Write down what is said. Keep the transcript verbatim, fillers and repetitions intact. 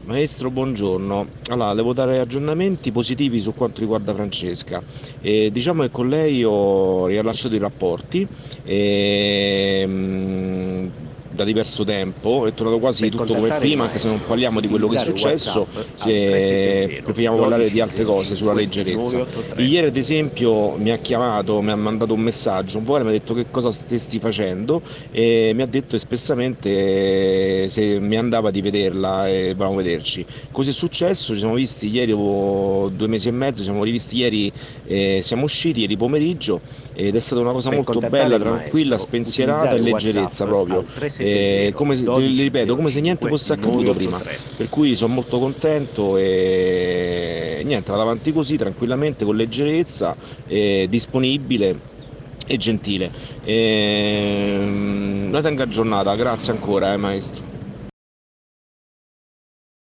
Maestro, buongiorno. Allora, devo dare aggiornamenti positivi su quanto riguarda Francesca. E diciamo che con lei ho riallacciato i rapporti e, mm, da diverso tempo, è tornato quasi Per tutto come contattare il prima, anche se non maestro, parliamo di quello che è utilizzare successo, WhatsApp al eh, tre sette zero preferiamo parlare di uno due altre zero cose, sulla cinque leggerezza. nove otto tre. Ieri, ad esempio, mi ha chiamato, mi ha mandato un messaggio, un po' mi ha detto che cosa stessi facendo e mi ha detto espressamente eh, se mi andava di vederla e volevamo vederci. Così è successo, ci siamo visti ieri, dopo due mesi e mezzo, ci siamo rivisti ieri, eh, siamo usciti ieri pomeriggio ed è stata una cosa Per molto contattare bella, il tranquilla, maestro, spensierata e utilizzare leggerezza WhatsApp proprio. al Eh, tre sette zero come, se- le ripeto, come se niente uno uno cinque fosse accaduto prima. nove otto tre. Per cui sono molto contento e niente, vado avanti così, tranquillamente, con leggerezza, eh, disponibile e gentile. E, la tenga aggiornata, grazie ancora, eh, maestro.